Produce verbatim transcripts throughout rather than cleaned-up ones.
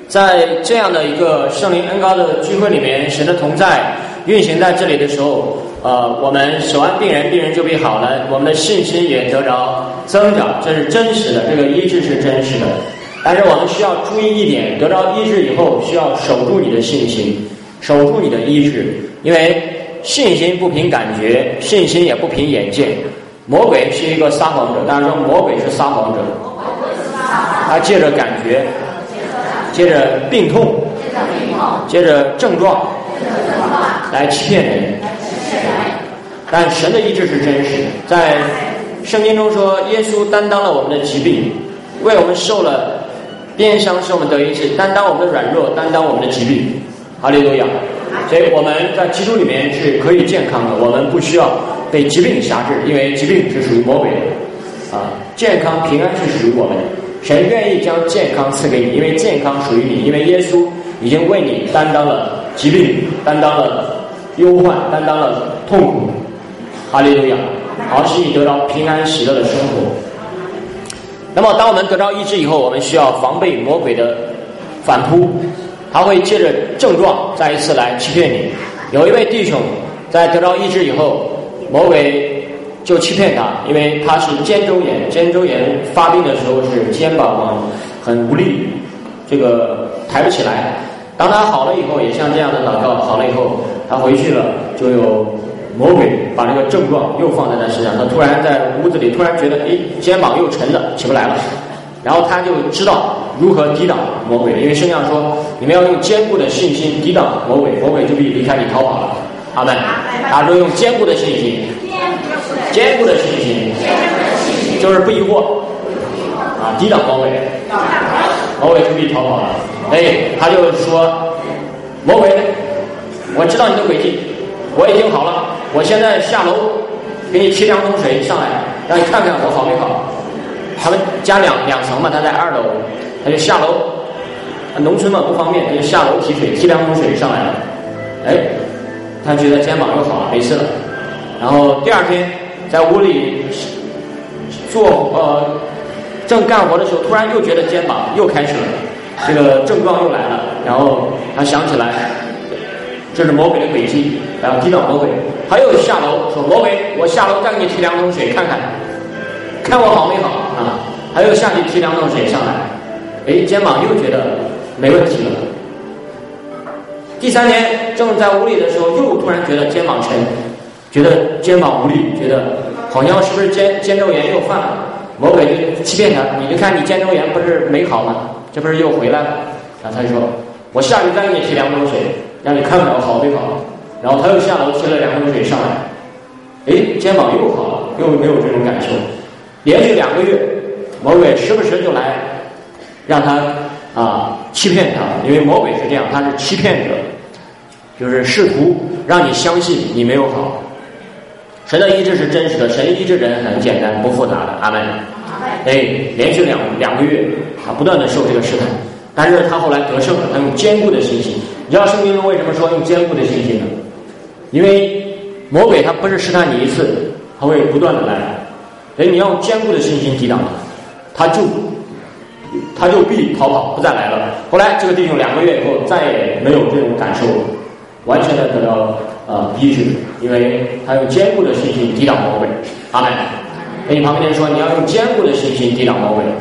在这样的一个圣灵恩膏的聚会里面，神的同在运行在这里的时候，呃，我们手按病人，病人就必好了，我们的信心也得着增长，这是真实的，这个医治是真实的。但是我们需要注意一点，得着医治以后，需要守住你的信心，守住你的医治，因为信心不凭感觉，信心也不凭眼见。魔鬼是一个撒谎者，大家说魔鬼是撒谎者，他借着感觉，借着病痛，借着症状来欺骗人。但神的医治是真实的，在圣经中说，耶稣担当了我们的疾病，为我们受了鞭伤，使我们得医治，担当我们的软弱，担当我们的疾病。哈利路亚！所以我们在基督里面是可以健康的，我们不需要被疾病辖制，因为疾病是属于魔鬼的啊。健康平安是属于我们的，神愿意将健康赐给你，因为健康属于你，因为耶稣已经为你担当了疾病，担当了忧患，担当了痛苦。哈利路亚！好，使你得到平安喜乐的生活。那么当我们得到医治以后，我们需要防备魔鬼的反扑，他会借着症状再一次来欺骗你。有一位弟兄在得到医治以后，魔鬼就欺骗他，因为他是肩周炎，肩周炎发病的时候是肩膀很无力，这个抬不起来。当他好了以后，也像这样的祷告，好了以后他回去了，就有魔鬼把这个症状又放在他身上，他突然在屋子里突然觉得，诶，肩膀又沉了，起不来了。然后他就知道如何抵挡魔鬼，因为圣经上说，你们要用坚固的信心抵挡魔鬼，魔鬼就必离开你逃跑了。阿们。他说用坚固的信心，坚固的信心，就是不疑惑啊，抵挡魔鬼，魔鬼就必逃跑了。哎，他就说，魔鬼，我知道你的诡计，我已经好了，我现在下楼给你提两桶水上来，让你看看我好没好。他们家两两层嘛，他在二楼，他就下楼，农村嘛不方便，他就下楼提水，提两桶水上来了。哎，他觉得肩膀又好了，没事了。然后第二天在屋里做呃正干活的时候，突然又觉得肩膀又开始了，这个症状又来了。然后他想起来，这是魔鬼的诡计，然后抵挡魔鬼。他又下楼说，魔鬼，我下楼再给你提两桶水看看。看我好没好啊？他又下去提两桶水上来，哎，肩膀又觉得没问题了。第三天正在屋里的时候，又突然觉得肩膀沉，觉得肩膀无力，觉得好像是不是肩肩周炎又犯了。魔鬼就欺骗他，你就看你肩周炎不是没好吗？这不是又回来了？然后他就说，我下去再给你提两桶水，让你看看我好没好。然后他又下楼提了两桶水上来，哎，肩膀又好了，又没有这种感受。连续两个月，魔鬼时不时就来让他啊欺骗他，因为魔鬼是这样，他是欺骗者，就是试图让你相信你没有好。神的医治是真实的，神医治人很简单不复杂的。阿们。哎，连续两两个月，他不断的受这个试探，但是他后来得胜了，他用坚固的信心。你知道圣经中为什么说用坚固的信心呢？因为魔鬼他不是试探你一次，他会不断的来。所以你要用坚固的信心抵挡他，他就他就必逃跑，不再来了。后来这个弟兄两个月以后再也没有这种感受，完全的得到呃医治，因为他用坚固的信心抵挡魔鬼。阿们。跟你旁边人说，你要用坚固的信心抵挡魔鬼，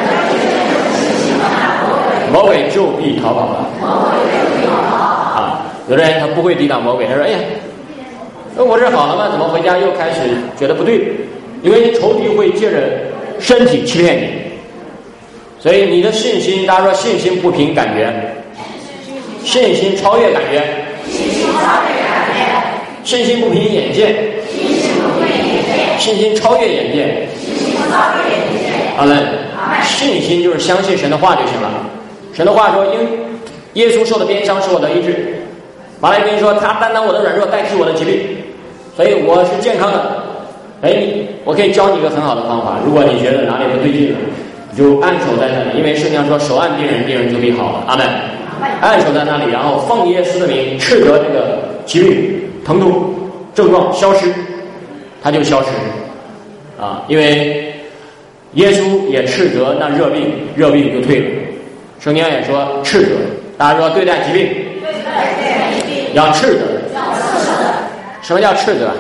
魔鬼就必逃跑了。啊，有的人他不会抵挡魔鬼，他说：“哎呀，那我这好了吗？怎么回家又开始觉得不对？”因为仇敌会借着身体欺骗你，所以你的信心，大家说信心不凭感觉，信心超越感觉，信心不凭眼见，信心超越眼见。好了，信心就是相信神的话就行了。神的话说，因耶稣受的鞭伤使我得医治。马来福音说，他担当我的软弱，代替我的疾病，所以我是健康的。哎，我可以教你一个很好的方法，如果你觉得哪里不对劲了，你就按手在那里，因为圣经上说手按病人，病人就必好了。阿们。按手在那里，然后奉耶稣的名斥责这个疾病、疼痛、症状消失，它就消失啊！因为耶稣也斥责那热病，热病就退了。 圣经也说斥责，大家说对待疾病要斥责。什么叫斥责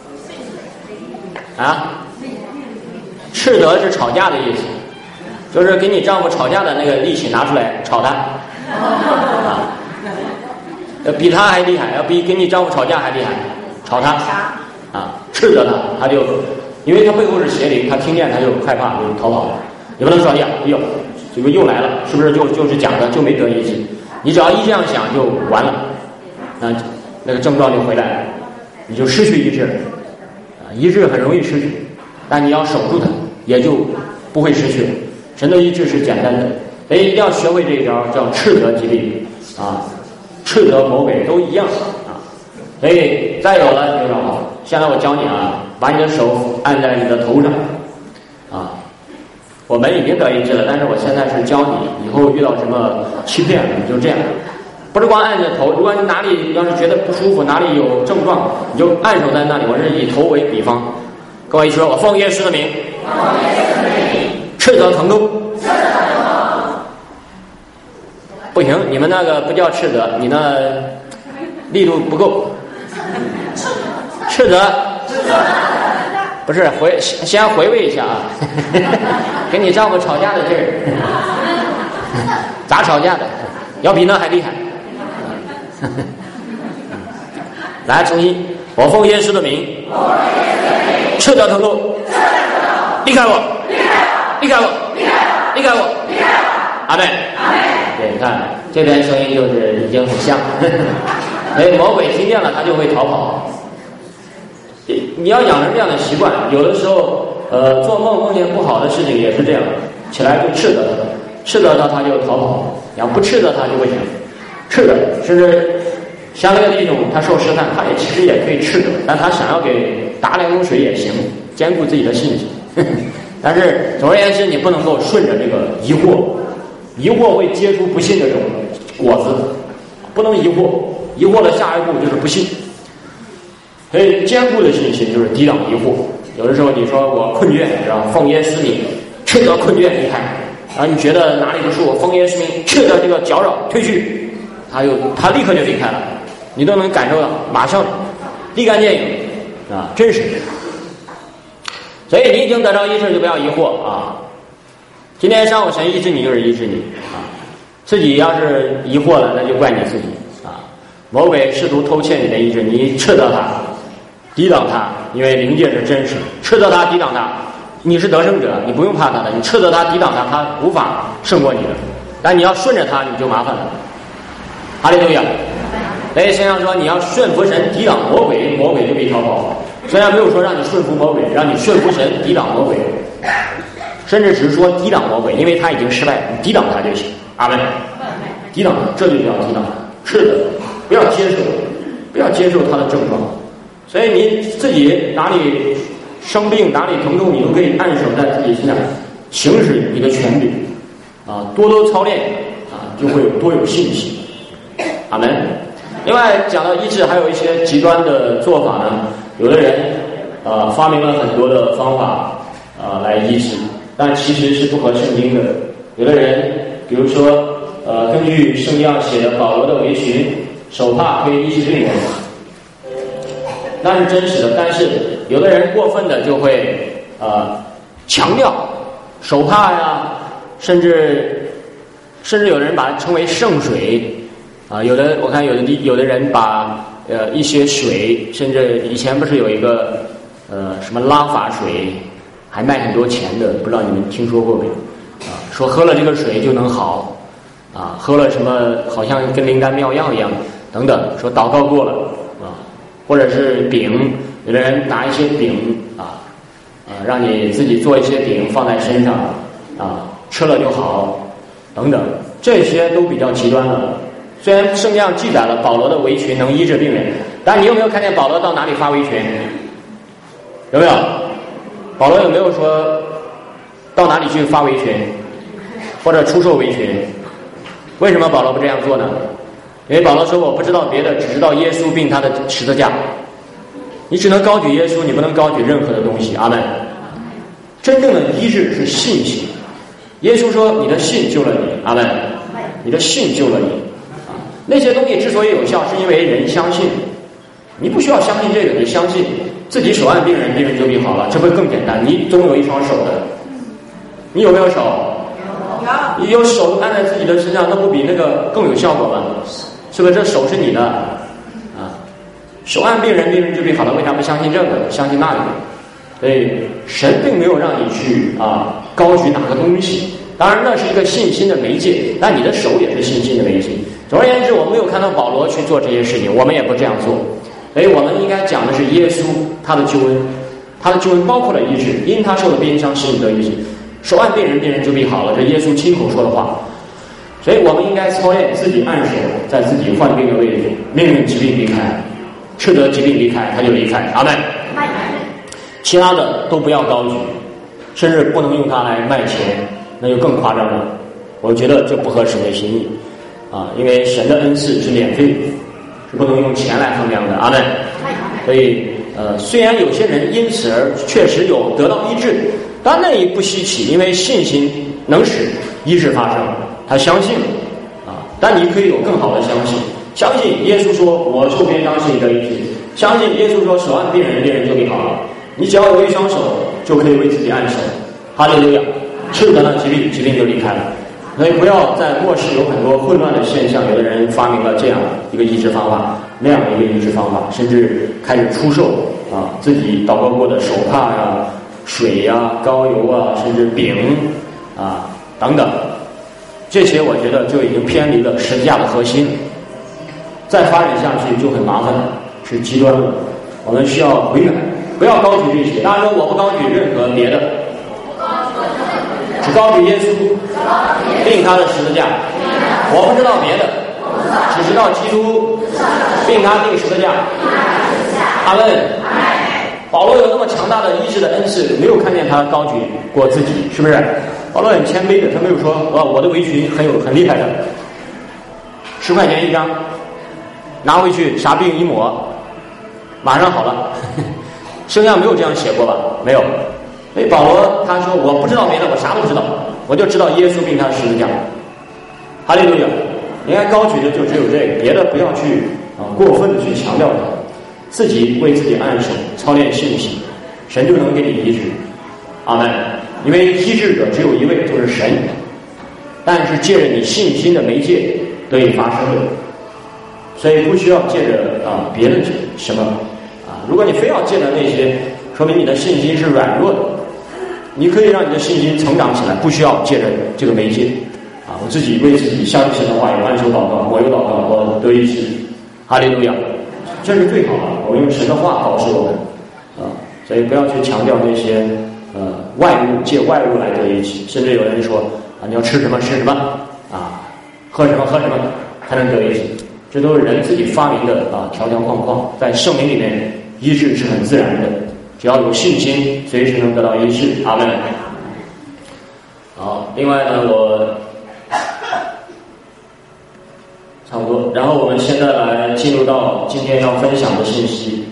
啊？斥责是吵架的意思，就是给你丈夫吵架的那个力气拿出来吵他啊，要比他还厉害，要比跟你丈夫吵架还厉害，吵他啊，斥责他，他就因为他背后是邪灵，他听见他就害怕，就逃跑了。你不能说哎呀，哎呦，这个又来了，是不是就就是讲的就没得医治？你只要一这样想就完了，那那个症状就回来了，你就失去医治了啊，医治很容易失去，但你要守住它，也就不会失去了。神的医治是简单的，所以一定要学会这一招，叫斥责疾病啊，斥责魔鬼都一样啊。所以再有了就说好，现在我教你啊，把你的手按在你的头上啊。我们已经得医治了，但是我现在是教你，以后遇到什么欺骗，你就这样，不是光按着头，如果你哪里要是觉得不舒服，哪里有症状，你就按手在那里。我是以头为比方，各位一说，我奉耶稣的名，斥责疼痛，不行，你们那个不叫斥责，你那力度不够，斥责。不是回先回味一下啊，跟你丈夫吵架的劲儿，咋吵架的？要比那还厉害。来，重新，我奉耶稣的名，斥责疼痛，离开我，离开我，离开我，阿门。对，你看这边声音就是已经很像，哎，魔鬼听见了他就会逃跑。你要养成这样的习惯，有的时候，呃，做梦梦见不好的事情也是这样，起来就斥责他，斥责他他就逃跑，然后不斥责他就不行，斥责，甚至像那个弟兄他受试探，他也其实也可以斥责，但他想要给打两桶水也行，兼顾自己的信心。但是总而言之，你不能够顺着这个疑惑，疑惑会结出不信的这种果子，不能疑惑，疑惑的下一步就是不信。所以坚固的信心就是抵挡疑惑。有的时候你说我困倦，然后奉耶稣名斥责困倦离开，然后你觉得哪里不舒服，奉耶稣名斥责这个搅扰退去，他就他立刻就离开了，你都能感受到，马上立竿见影啊，真实。所以你已经得到医治，就不要疑惑啊。今天上午神医治你就是医治你啊，自己要是疑惑了，那就怪你自己啊。魔鬼试图偷窃你的医治，你斥责他。抵挡他，因为灵界是真实，斥责他，抵挡他，你是得胜者，你不用怕他的，你斥责他，抵挡他，他无法胜过你的，但你要顺着他，你就麻烦了。哈利路亚！所以圣经说你要顺服神，抵挡魔鬼，魔鬼就可以逃跑。虽然没有说让你顺服魔鬼，让你顺服神，抵挡魔鬼，甚至只是说抵挡魔鬼，因为他已经失败了，你抵挡他就行。阿门。抵挡，这就叫抵挡。是的，不要接受，不要接受他的症状。所以你自己哪里生病哪里疼痛，你都可以按手在自己身上行使你的权柄啊，多多操练啊，就会有多有信心。阿门。另外讲到医治，还有一些极端的做法呢。有的人呃发明了很多的方法啊、呃、来医治，但其实是不合圣经的。有的人比如说呃根据圣经上写的保罗的围裙，手帕可以医治病人。那是真实的，但是有的人过分的就会呃强调手帕呀，甚至甚至有的人把它称为圣水啊、呃，有的我看有的有的人把呃一些水，甚至以前不是有一个呃什么拉法水，还卖很多钱的，不知道你们听说过没有啊？说喝了这个水就能好啊，喝了什么好像跟灵丹妙药一样等等，说祷告过了。或者是饼，有的人拿一些饼啊，啊，让你自己做一些饼放在身上啊，吃了就好，等等，这些都比较极端了。虽然圣经上记载了保罗的围裙能医治病人，但你有没有看见保罗到哪里发围裙？有没有？保罗有没有说到哪里去发围裙，或者出售围裙？为什么保罗不这样做呢？因为保罗说我不知道别的，只知道耶稣并他的十字架。你只能高举耶稣，你不能高举任何的东西。阿门。真正的医治是信心。耶稣说你的信救了你。阿门。 你的信救了你啊。那些东西之所以有效，是因为人相信。你不需要相信这个，你相信自己手按病人，病人就病好了，这不更简单？你总有一双手的，你有没有手？有。你有手按在自己的身上，那不比那个更有效果吗？是不是？这手是你的啊，手按病人，病人就病好了。为啥不相信这个？相信那个？所以神并没有让你去啊高举哪个东西，当然那是一个信心的媒介，但你的手也是信心的媒介。总而言之，我们没有看到保罗去做这些事情，我们也不这样做。所以我们应该讲的是耶稣他的救恩，他的救恩包括了医治，因他受的鞭伤使你得医治，手按病人，病人就病好了，这耶稣亲口说的话。所以我们应该操练自己按手在自己患病的位置，命令疾病离开，斥责疾病离开，他就离开。阿们。其他的都不要高举，甚至不能用它来卖钱，那就更夸张了。我觉得这不合神的心意啊，因为神的恩赐是免费，是不能用钱来衡量的。阿们。所以呃，虽然有些人因此而确实有得到医治，但那也不稀奇，因为信心能使医治发生，他相信啊。但你可以有更好的相信，相信耶稣说我受鞭伤使你得医治，相信耶稣说手按病人，病人就病好了。你只要有一双手，就可以为自己按手。哈利路亚！斥责了疾病，疾病就离开了。所以不要在末世有很多混乱的现象，有的人发明了这样一个医治方法，那样一个医治方法，甚至开始出售啊自己祷告过的手帕呀、水呀、膏油啊，甚至饼啊等等。这些我觉得就已经偏离了十字架的核心，再发展下去就很麻烦，是极端了。我们需要悔改。不要高举这些，大家说我不高举任何别的，只高举耶稣，并他的十字架。我不知道别的，只知道基督，并他定十字架。阿门。保罗有那么强大的医治的恩赐，没有看见他高举过自己，是不是？保罗很谦卑的，他没有说啊，我的围裙很有很厉害的，十块钱一张，拿回去啥病一抹，马上好了。圣经没有这样写过吧？没有。所以保罗他说我不知道别的，我啥都不知道，我就知道耶稣并他十字架。哈利路亚！应该高举的就只有这个，别的不要去啊过分的去强调它，自己为自己按手，操练信心，神就能给你医治。阿们。因为医治者只有一位，就是神，但是借着你信心的媒介得以发生的，所以不需要借着啊别的什么。如果你非要借着那些，说明你的信心是软弱的。你可以让你的信心成长起来，不需要借着这个媒介啊。我自己为自己相信神的话语，按手祷告，我有祷告，我得医治。哈利路亚，这是最好的。我用神的话告诉我们啊，所以不要去强调那些呃外物，借外物来得医治。甚至有人说啊，你要吃什么吃什么啊，喝什么喝什么才能得医治，这都是人自己发明的啊条条框框，在圣经里面。医治是很自然的，只要有信心，随时能得到医治。阿门。好，另外呢，我差不多。然后我们现在来进入到今天要分享的信息。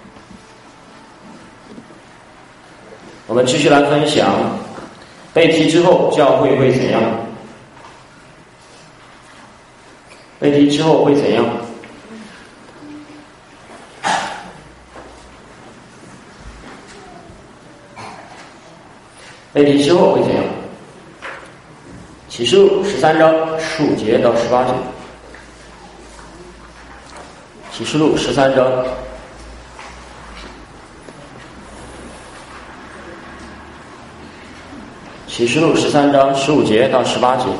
我们继续来分享，被提之后教会会怎样？被提之后会怎样？被提之后会怎样？启示录十三章十五节到十八节。启示录十三章启示录十三章十五节到十八节。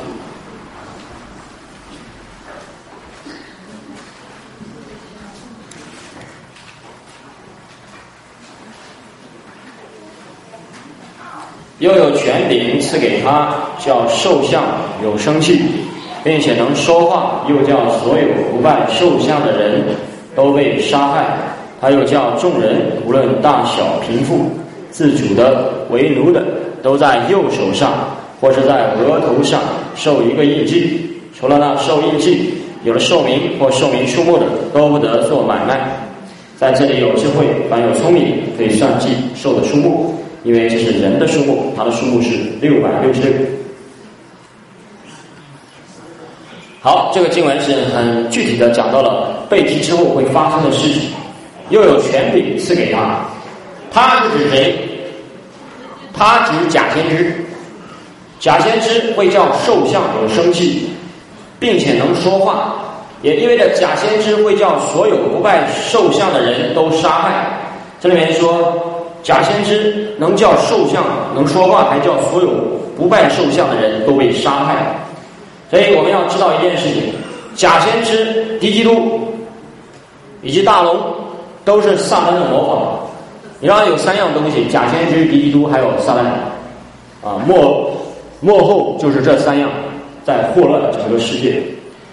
又有权柄赐给他，叫兽像有生气，并且能说话，又叫所有不拜兽像的人都被杀害。他又叫众人无论大小贫富，自主的为奴的，都在右手上或是在额头上受一个印记，除了那受印记有了寿命或寿命数目的，都不得做买卖。在这里有智慧，凡有聪明可以算计兽的数目，因为这是人的数目，它的数目是六百六十六。 好，这个经文是很具体的讲到了被提之后会发生的事情，又有权柄赐给他。他是指谁？他指假先知。假先知会叫兽像有生气，并且能说话，也意味着假先知会叫所有不拜兽像的人都杀害。这里面说假先知能叫兽像能说话，还叫所有不拜兽像的人都被杀害。所以我们要知道一件事情，假先知、敌基督以及大龙都是撒旦的模仿。你知道有三样东西，假先知、敌基督还有撒旦啊，末末后就是这三样在祸乱整个世界。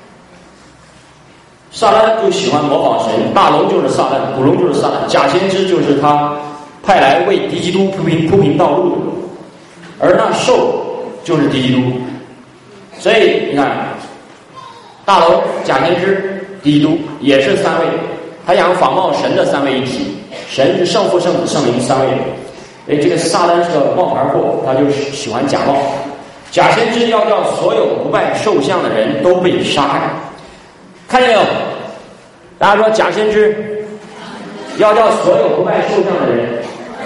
撒旦就喜欢模仿神，大龙就是撒旦，古龙就是撒旦，假先知就是他派来为敌基督铺平铺平道路的，而那兽就是敌基督。所以你看，大龙、假先知、敌基督也是三位，他想仿冒神的三位一体，神是圣父、圣子、圣灵三位。所以这个撒旦是个冒牌货，他就喜欢假冒。假先知要叫所有不拜兽像的人都被杀害，看见没有？大家说假先知要叫所有不拜兽像的人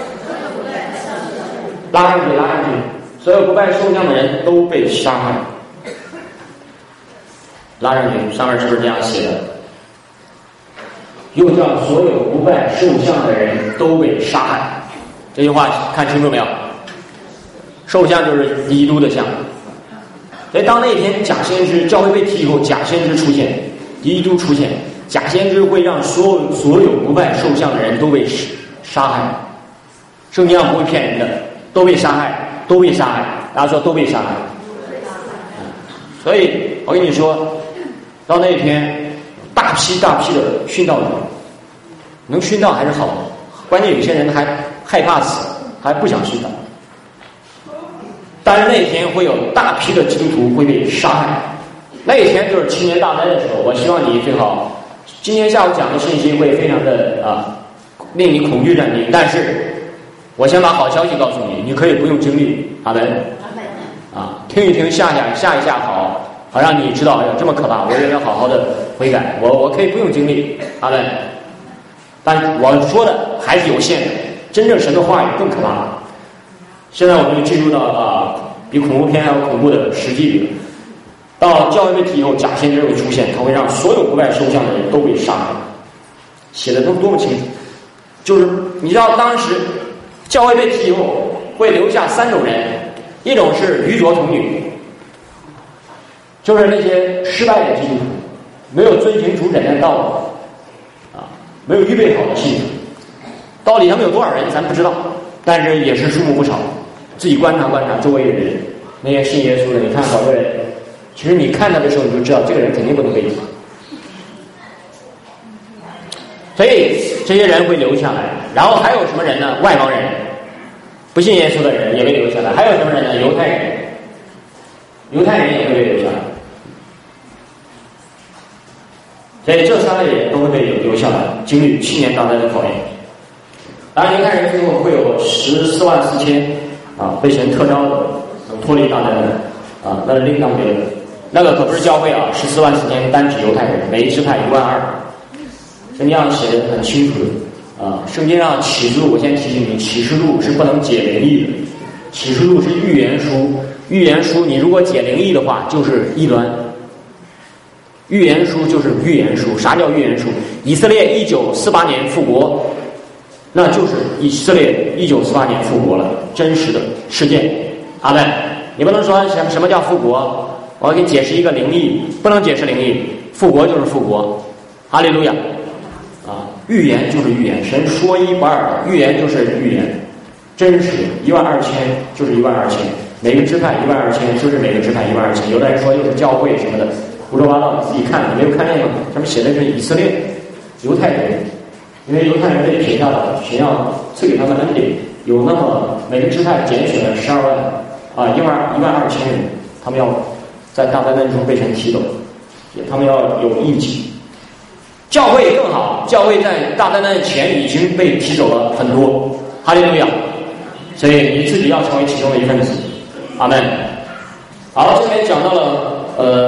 拉上去，拉上去，所有不拜兽像的人都被杀害。拉上去，上面是不是这样写的？又叫所有不拜兽像的人都被杀害。这句话看清楚没有？兽像就是基督的像。所以当那天假先知教会被提以后，假先知出现，基督出现，假先知会让所有所有不拜兽像的人都被杀害。圣经上不会骗人的，都被杀害，都被杀害。大家说都被杀害。所以我跟你说，到那一天大批大批的殉道者，能殉道还是好的，关键有些人还害怕死，还不想殉道。但是那一天会有大批的基督徒会被杀害，那一天就是青年大灾的时候。我希望你最好今天下午讲的信息会非常的啊令你恐惧战惊，但是我先把好消息告诉你，你可以不用经历。阿门。啊，听一听，下下下一下好，好让你知道，哎呀这么可怕，我也要好好的悔改，我我可以不用经历。阿门。但我说的还是有限的，真正神的话语更可怕。现在我们就进入到啊比恐怖片还要恐怖的实际里。到教会被提以后，假先知会出现，他会让所有不拜兽像的人都被杀害，写的都多么清楚。就是你知道当时教会被提以后会留下三种人，一种是愚拙童女，就是那些失败的基督徒，没有遵行主诊的道理啊，没有预备好的信徒。到底他们有多少人咱不知道，但是也是数目不少。自己观察观察周围的人，那些信耶稣的，你看好多人，其实你看他的时候你就知道这个人肯定不能被提。所以这些人会留下来。然后还有什么人呢？外邦人，不信耶稣的人也被留下来。还有什么人呢？犹太人，犹太人也会被留下来。所以这三类人都会被留下来，经历七年大灾的考验。当然犹太人最后会有十四万四千啊被神特招的能脱离大灾的啊，那是另当别论。那个可不是教会啊，十四万四千单指犹太人，每一支派一万二。圣经上写的很清楚的啊，圣经上启示录，我先提醒你，启示录是不能解灵异的，启示录是预言书，预言书你如果解灵异的话就是异端。预言书就是预言书。啥叫预言书？以色列一九四八年复国，那就是以色列一九四八年复国了，真实的事件。阿们。你不能说什么什么叫复国，我要给你解释一个灵异，不能解释灵异，复国就是复国。哈利路亚。啊，预言就是预言，神说一不二，预言就是预言，真实一万二千就是一万二千，每个支派一万二千就是每个支派一万二千。有的人说又是教会什么的，胡说八道，你自己看，你没有看见吗？上面写的是以色列犹太人，因为犹太人被撇下了，神要赐给他们恩典，有那么每个支派拣选了十二万啊一万一万二千人，他们要在大灾难中被神提走，他们要有义气。教会更好，教会在大灾难前已经被提走了很多，哈利路亚。所以你自己要成为其中的一份子。阿们。好，这边讲到了呃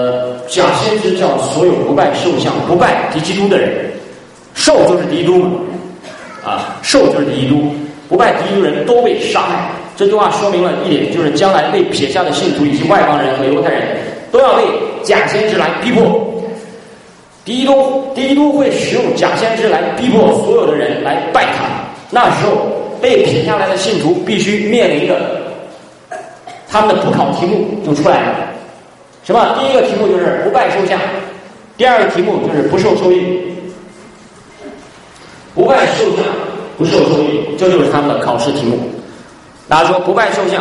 假先知叫所有不拜兽像、不拜敌基督的人，兽就是敌基督嘛，啊，兽就是敌基督，不拜敌基督人都被杀害。这句话说明了一点，就是将来被撇下的信徒以及外邦人和犹太人都要被假先知来逼迫。敌基督，敌基督会使用假先知来逼迫所有的人来拜他。那时候被撇下来的信徒必须面临的他们的补考题目就出来了。什么？第一个题目就是不拜兽像，第二个题目就是不受受印。不拜兽像，不受受印，这就是他们的考试题目。大家说不拜兽像，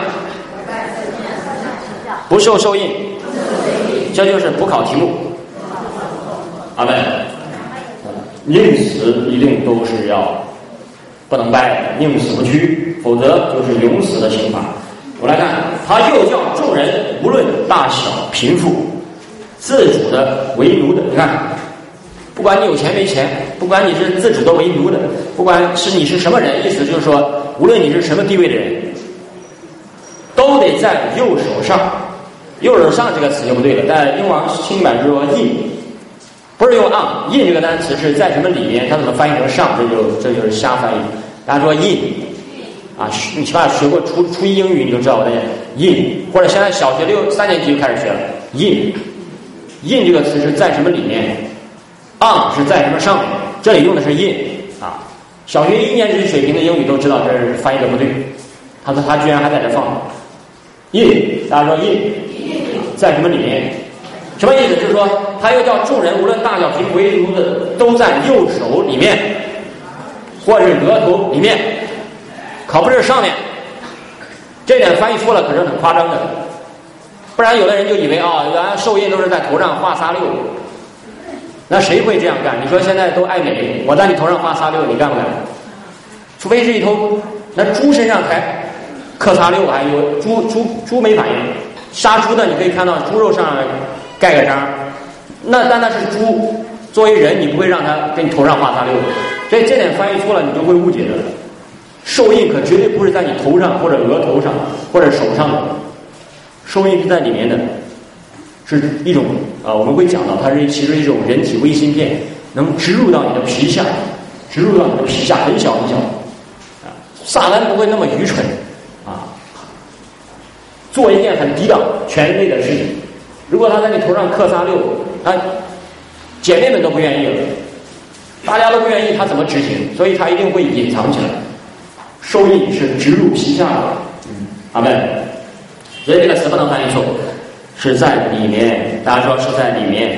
不受受印，这就是补考题目。阿们。宁死一定都是要不能拜的，宁死不屈，否则就是永死的刑罚。我来看，他又叫众人无论大小贫富，自主的为奴的。你看，不管你有钱没钱，不管你是自主的为奴的，不管是你是什么人，意思就是说，无论你是什么地位的人，都得在右手上。右手上这个词就不对了，在英王新版是说印，不是用 on， 印这个单词是在什么里面，它怎么翻译成上，这就这就是瞎翻译。大家说印啊，你起码学过初初一英语，你就知道我的印，或者现在小学六三年级就开始学了印。印这个词是在什么里面 ，on 是在什么上面，这里用的是印啊。小学一年级水平的英语都知道这是翻译的不对，他说他居然还在这放印，大家说印在什么里面？什么意思？就是说他又叫众人无论大小贫为奴的都在右手里面，或者是额头里面。可不是上面，这点翻译错了，可是很夸张的。不然有的人就以为啊、哦，原来受印都是在头上画仨六，那谁会这样干？你说现在都爱美，我在你头上画仨六，你干不干？除非是一头那猪身上才刻仨六，还有猪猪猪没反应，杀猪的你可以看到猪肉上盖个章，那但那是猪，作为人你不会让他给你头上画仨六，所以这点翻译错了，你就会误解的。受印可绝对不是在你头上或者额头上或者手上的，受印是在里面的，是一种啊、呃，我们会讲到它是其实一种人体微芯片，能植入到你的皮下，植入到你的皮下，很小很小啊。撒旦不会那么愚蠢啊，做一件很抵挡全人类的事情。如果他在你头上刻仨六，他姐妹们都不愿意了，大家都不愿意，他怎么执行？所以他一定会隐藏起来。受印是植入皮下的，嗯，阿们。所以这个词不能翻译错，是在里面。大家说是在里面。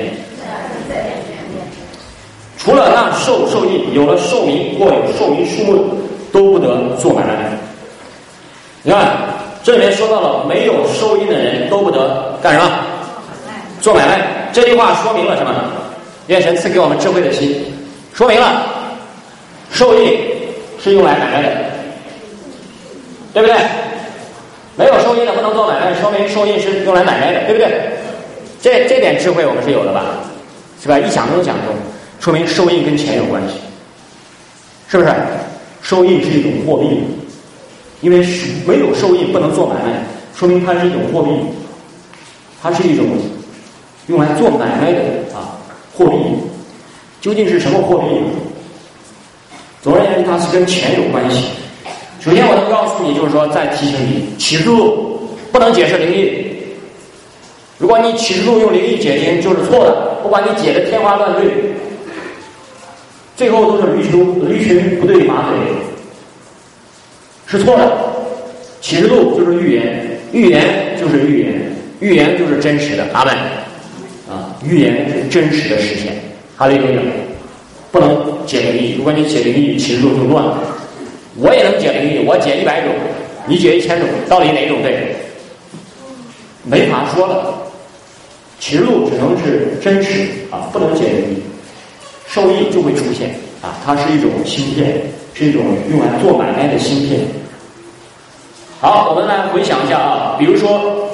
除了那受受印，有了受名或有受名数目，都不得做买卖。你看，这里面说到了没有受印的人都不得干什么？做买卖。这句话说明了什么？愿神赐给我们智慧的心，说明了受印是用来买卖的。对不对？没有受印的不能做买卖，说明受印是用来买卖的，对不对？这这点智慧我们是有的吧？是吧？一想中想中，说明受印跟钱有关系，是不是？受印是一种货币，因为是没有受印不能做买卖，说明它是一种货币，它是一种用来做买卖的啊货币。究竟是什么货币呢？总而言之，它是跟钱有关系。首先我能告诉你，就是说再提醒你，启示录不能解释灵异。如果你启示录用灵异解经就是错的，不管你解的天花乱坠，最后都是驴群驴群不对马嘴，是错的。启示录就是预言，预言就是预言，预言就是真实的。阿们啊，预言是真实的实现。哈利路亚，不能解灵异。如果你解灵异，启示录就乱了。我也能解灵异，我解一百种，你解一千种，到底哪种对？没法说了。启示录只能是真实啊，不能解灵异。受益就会出现啊，它是一种芯片，是一种用来做买卖的芯片。好，我们来回想一下啊，比如说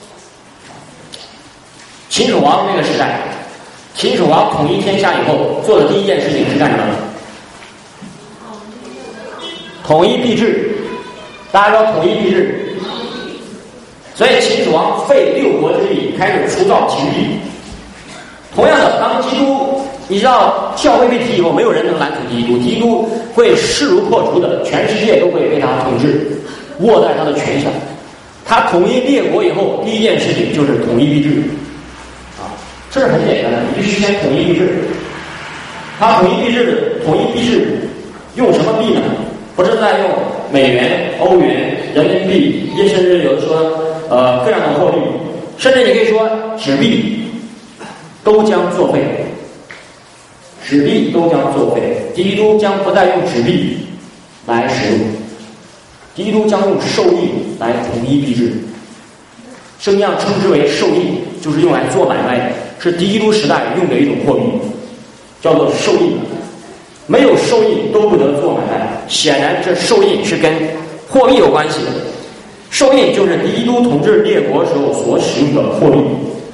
秦始皇那个时代，秦始皇统一天下以后做的第一件事情是干什么？统一币制，大家说统一币制，所以秦始皇废六国之役，开始出造秦币。 你知道教会被提以后，没有人能拦阻提督，提督会势如破竹的，全世界都会被他统治，握在他的权下。他统一列国以后，第一件事情就是统一币制，啊，这是很简单的，你必须先统一币制。他统一币制，统一币制用什么币呢？不是在用美元、欧元、人民币，也甚至有的说呃各样的货币，甚至你可以说纸币都将作废，纸币都将作废。基督将不再用纸币来使用，基督将用授印来统一币制。圣经上称之为授印，就是用来做买卖的，是基督时代用的一种货币，叫做授印。没有授印都不得做买卖，显然这授印是跟货币有关系的。授印就是基督统治列国时候所使用的货币，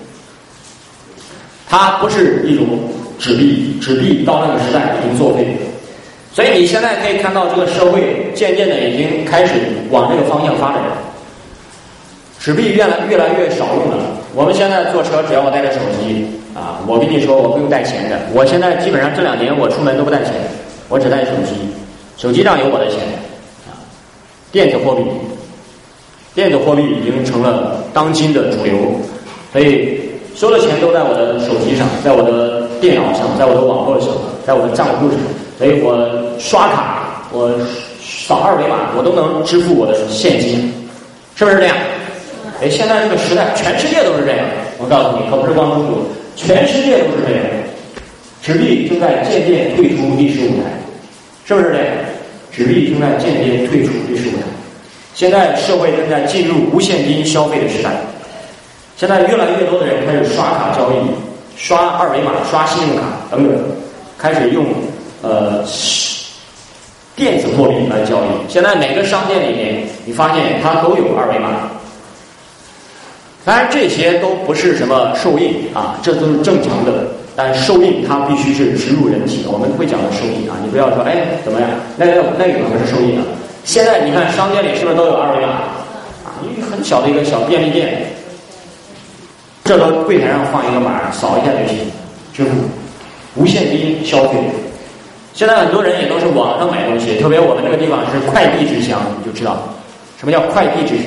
它不是一种纸币，纸币到那个时代已经作废了。所以你现在可以看到这个社会渐渐的已经开始往这个方向发展，纸币越来越来越少用了。我们现在坐车只要我带着手机啊，我跟你说我不用带钱的。我现在基本上这两年我出门都不带钱，我只带手机，手机上有我的钱啊。电子货币，电子货币已经成了当今的主流，所以所有的钱都在我的手机上，在我的电脑上，在我的网络上，在我的账户上，所以我刷卡，我扫二维码，我都能支付我的现金，是不是这样？哎，现在这个时代，全世界都是这样。我告诉你，可不是光中国，全世界都是这样。纸币正在渐渐退出历史舞台，是不是这样？纸币正在渐渐退出历史舞台。现在社会正在进入无现金消费的时代。现在越来越多的人开始刷卡交易，刷二维码、刷信用卡等等，开始用呃电子货币来交易。现在每个商店里面，你发现它都有二维码。当然这些都不是什么授印啊，这都是正常的。但授印它必须是植入人体的，我们会讲的授印啊，你不要说哎怎么样，那个那个可不是授印啊。现在你看商店里是不是都有二维码啊？一个很小的一个小便利店，这个柜台上放一个码，扫一下就行，支付，无现金消费。现在很多人也都是网上买东西，特别我们这个地方是快递之乡，你就知道什么叫快递之乡。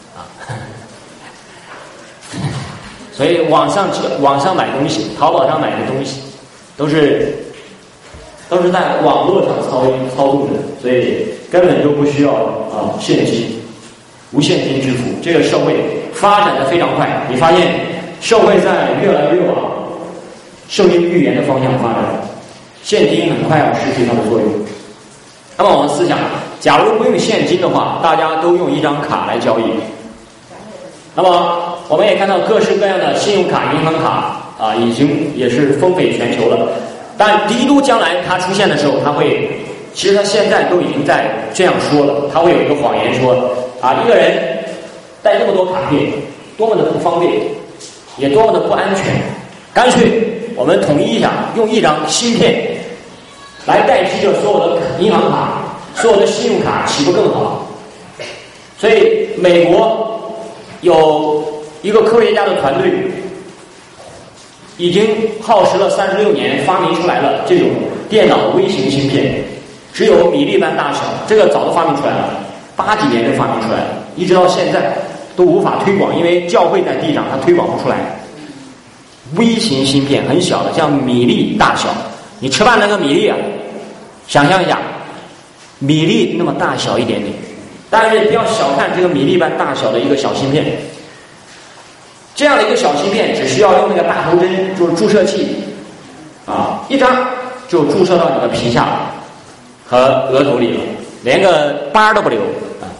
所以网上网上买东西，淘宝上买的东西，都是都是在网络上操操纵的，所以根本就不需要啊现金，无现金支付。这个社会发展的非常快，你发现社会在越来越往圣经预言的方向发展，现金很快要失去它的作用。那么我们思想，假如不用现金的话，大家都用一张卡来交易。那么我们也看到各式各样的信用卡、银行卡啊，已经也是风靡全球了。但基督将来它出现的时候，它会，其实它现在都已经在这样说了，它会有一个谎言说啊，一个人带这么多卡片，多么的不方便，也多么的不安全，干脆我们统一一下，用一张芯片来代替着所有的银行卡、所有的信用卡，岂不更好？所以美国有一个科学家的团队，已经耗时了三十六年，发明出来了这种电脑微型芯片，只有米粒般大小，这个早就发明出来了，八几年就发明出来了，一直到现在都无法推广，因为教会在地上，它推广不出来。微型芯片很小的，像米粒大小，你吃饭那个米粒啊，想象一下，米粒那么大小一点点。但是不要小看这个米粒般大小的一个小芯片，这样的一个小芯片只需要用那个大头针，就是注射器啊，一张就注射到你的皮下和额头里了，连个疤都不留啊。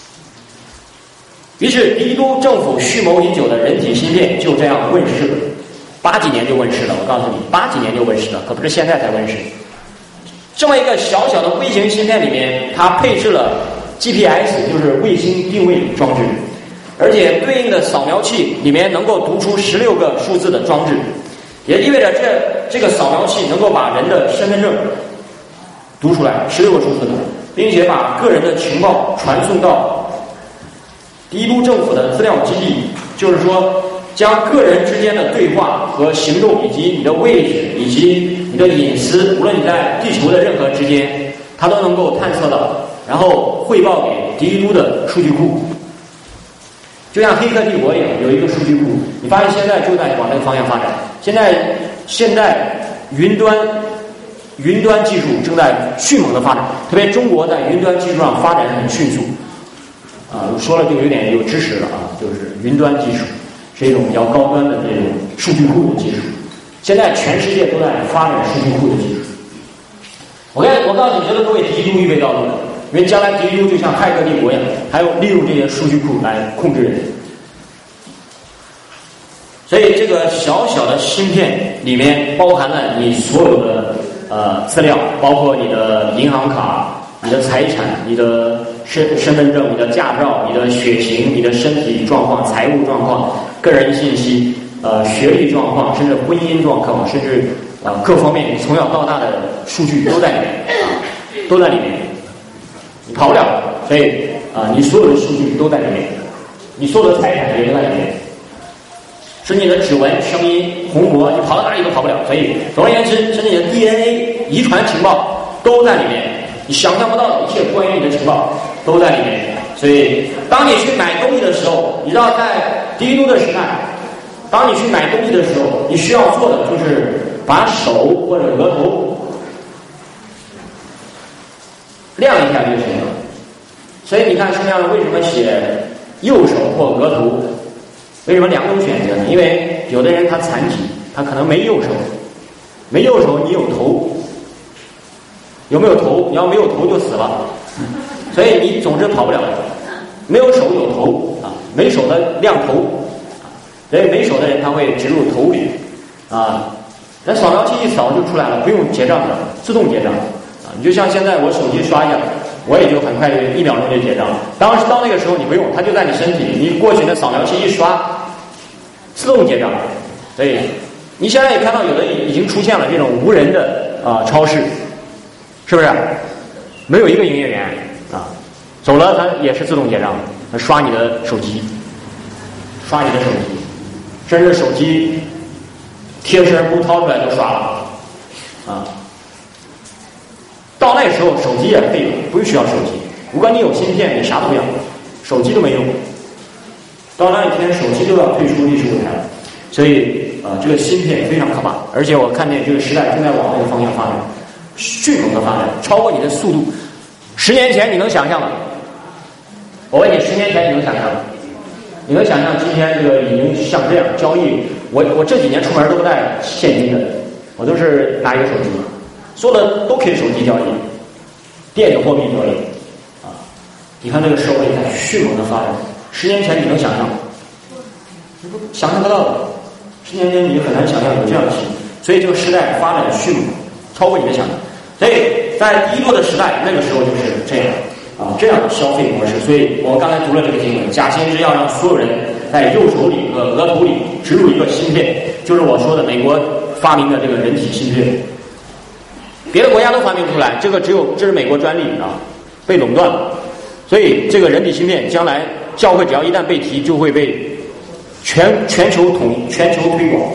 于是基督政府蓄谋已久的人体芯片就这样问世了，八几年就问世了，我告诉你，八几年就问世了，可不是现在才问世。这么一个小小的微型芯片里面，它配置了G P S 就是卫星定位装置，而且对应的扫描器里面能够读出十六个数字的装置，也意味着这这个扫描器能够把人的身份证读出来十六个数字的，并且把个人的情报传送到基督政府的资料基地，就是说将个人之间的对话和行动，以及你的位置，以及你的隐私，无论你在地球的任何之间，它都能够探测到，然后汇报给敌都的数据库。就像黑客帝国一样，有一个数据库，你发现现在就在往这个方向发展。现在现在云端云端技术正在迅猛的发展，特别中国在云端技术上发展很迅速。啊，说了就有点有知识了啊，就是云端技术是一种比较高端的这种数据库的技术。现在全世界都在发展数据库的技术。我跟我告诉你，这都是为敌都预备道路的。因为将来敌都就像骇客帝国一样，还有利用这些数据库来控制人。所以这个小小的芯片里面包含了你所有的呃资料，包括你的银行卡、你的财产、你的身身份证、你的驾照、你的血型、你的身体状况、财务状况、个人信息、呃学历状况，甚至婚姻状况，甚至啊、呃、各方面你从小到大的数据都在里面啊，都在里面。你跑不了，所以啊，你所有的数据都在里面，你所有的财产也都在里面，甚至你的指纹、声音、虹膜，你跑到哪里都跑不了。所以，总而言之，甚至你的 D N A 遗传情报都在里面，你想象不到的一切关于你的情报都在里面。所以，当你去买东西的时候，你知道在敌都的时代，当你去买东西的时候，你需要做的就是把手或者额头亮一下就行了。所以你看圣经上为什么写右手或额头？为什么两种选择呢？因为有的人他残疾，他可能没右手，没右手你有头，有没有头？你要没有头就死了，所以你总之跑不了。没有手有头啊，没手的亮头，所以没手的人他会植入头里啊，那扫描器一扫就出来了，不用结账的，自动结账。你就像现在我手机刷一下，我也就很快就一秒钟就结账。当时到那个时候你不用，它就在你身体，你过去的扫描器一刷，自动结账。所以你现在也看到有的已经出现了这种无人的啊超市，是不是？没有一个营业员啊，走了它也是自动结账，它刷你的手机，刷你的手机，甚至手机贴身不掏出来就刷了啊。到那时候手机也废了，不需要手机。如果你有芯片，你啥都不要，手机都没用。到那一天，手机都要退出历史舞台了。所以啊、呃，这个芯片非常可怕，而且我看见这个时代正在往那个方向发展，迅猛的发展，超过你的速度。十年前你能想象吗？我问你，十年前你能想象吗？你能想象今天这个已经像这样交易？我我这几年出门都不带现金的，我都是拿一个手机。所有的都可以手机交易，电子货币交易，啊，你看这个社会在迅猛的发展。十年前你能想象吗？你不想象不到的，十年前你很难想象有这样的情况。所以这个时代发展迅猛，超过你的想象。所以在第一波的时代，那个时候就是这样啊，这样的消费模式。所以我们刚才读了这个经文，假先知要让所有人在右手里和额头里植入一个芯片，就是我说的美国发明的这个人体芯片。别的国家都发明不出来，这个只有这是美国专利啊，被垄断了。所以这个人体芯片将来教会只要一旦被提，就会被全全球统一、全球推广。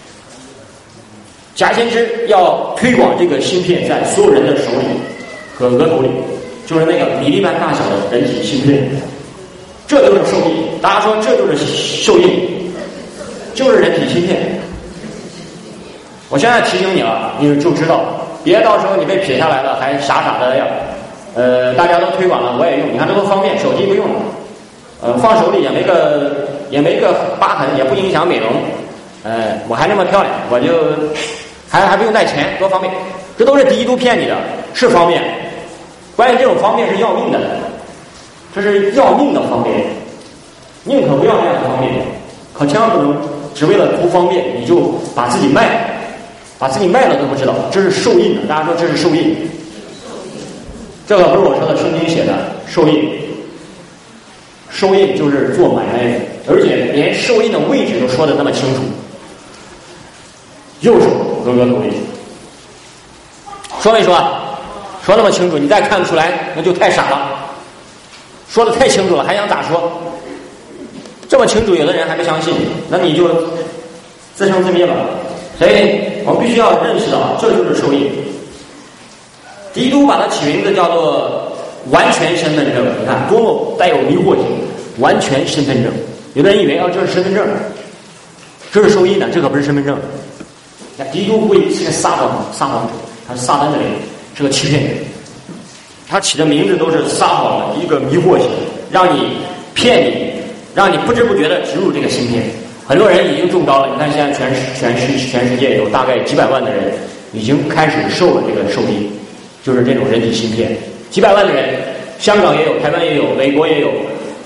假先知要推广这个芯片在所有人的手里和额头里，就是那个比例般大小的人体芯片，这就是受益。大家说这就是受益，就是人体芯片。我现在提醒你了，你就知道。别到时候你被撇下来了，还傻傻的呀。呃，大家都推广了，我也用。你看这多方便，手机不用了，呃，放手里也没个也没个疤痕，也不影响美容。呃，我还那么漂亮，我就还还不用带钱，多方便。这都是第一都骗你的，是方便。关键这种方便是要命的，这是要命的方便，宁可不要这样的方便，可千万不能只为了图方便你就把自己卖了。把自己卖了都不知道，这是受印的。大家说这是受印，这个不是我说的，圣经写的受印。受印就是做买卖的，而且连受印的位置都说的那么清楚。右手额头里，说没说？说那么清楚，你再看不出来，那就太傻了。说的太清楚了，还想咋说？ 这么清楚，有的人还不相信，那你就自生自灭吧。所以我们必须要认识到，这就是受印。基督把它起名字叫做完全身份证，你看多么带有迷惑性，完全身份证。有的人以为啊，这是身份证，这是受印的，这可不是身份证。那基督会是个撒谎撒谎者，他是撒旦的人，是个欺骗人。他起的名字都是撒谎的一个迷惑性，让你骗你，让你不知不觉的植入这个芯片。很多人已经中招了，你看现在全全世全世界有大概几百万的人已经开始受了这个受印，就是这种人体芯片。几百万的人，香港也有，台湾也有，美国也有，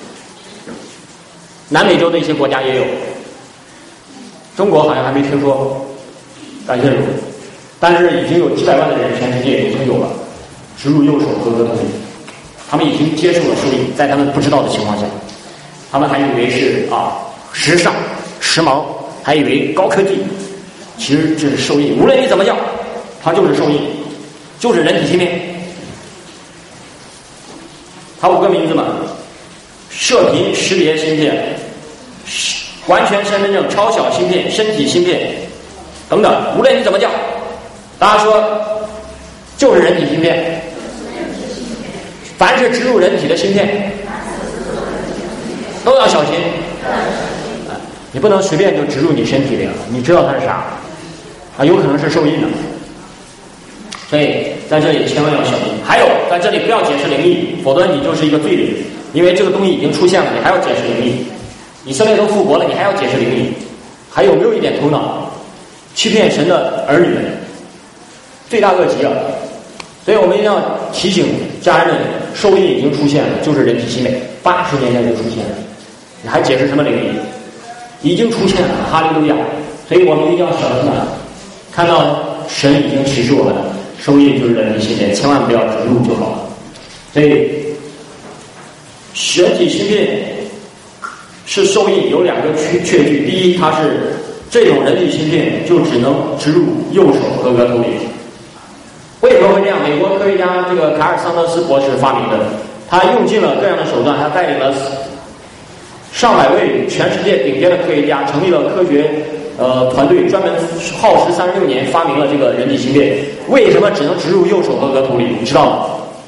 南美洲的一些国家也有，中国好像还没听说，感谢主，但是已经有几百万的人，全世界已经有了植入右手和额头，他们已经接受了受印，在他们不知道的情况下，他们还以为是啊时尚、时髦，还以为高科技，其实这是受印。无论你怎么叫，它就是受印，就是人体芯片。它五个名字嘛：射频识别芯片、完全身份证、超小芯片、身体芯片等等。无论你怎么叫，大家说就是人体芯片。凡是植入人体的芯片，都要小心。你不能随便就植入你身体里了，你知道它是啥啊？有可能是受印的。所以在这里千万要小心。还有，在这里不要解释灵异，否则你就是一个罪人，因为这个东西已经出现了，你还要解释灵异。以色列都复国了，你还要解释灵异，还有没有一点头脑？欺骗神的儿女们，罪大恶极啊！所以我们一定要提醒家人们，受印已经出现了，就是人体芯片，八十年代就出现了，你还解释什么灵异？已经出现了，哈利路亚！所以我们一定要小心啊！看到神已经启示我们了。受印就是人体芯片，千万不要植入就好了。所以，人体芯片是受印有两个确确据：第一，它是这种人体芯片就只能植入右手和额头里。为什么会这样？美国科学家这个卡尔桑德斯博士发明的，他用尽了各样的手段，他带领了上百位全世界顶尖的科学家，成立了科学。呃，团队专门耗时三十六年发明了这个人体芯片。为什么只能植入右手和额头里？你知道吗？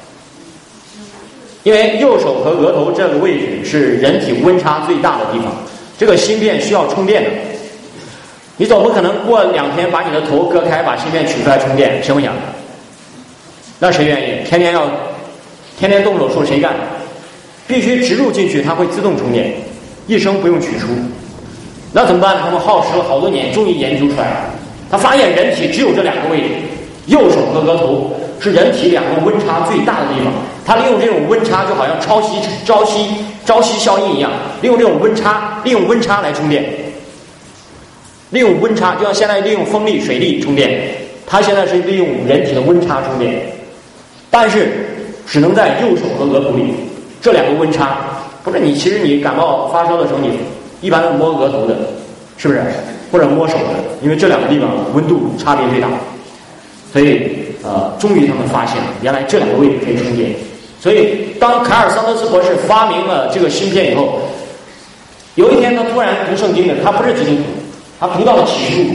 因为右手和额头这个位置是人体温差最大的地方，这个芯片需要充电的。你总不可能过两天把你的头割开，把芯片取出来充电，行不行？那谁愿意？天天要天天动手术，谁干？必须植入进去，它会自动充电，一生不用取出。那怎么办呢？他们耗时了好多年，终于研究出来了。他发现人体只有这两个位置，右手和额头是人体两个温差最大的地方。他利用这种温差，就好像潮汐、潮汐、潮汐效应一样，利用这种温差，利用温差来充电。利用温差，就像现在利用风力、水力充电，他现在是利用人体的温差充电，但是只能在右手和额头里这两个温差。不是你，其实你感冒发烧的时候，你一般摸额头的，是不是？或者摸手的，因为这两个地方温度差别最大。所以呃，终于他们发现了，原来这两个位置可以充电。所以当卡尔桑德斯博士发明了这个芯片以后，有一天他突然读圣经的，他不是基督徒，他读到了启示录，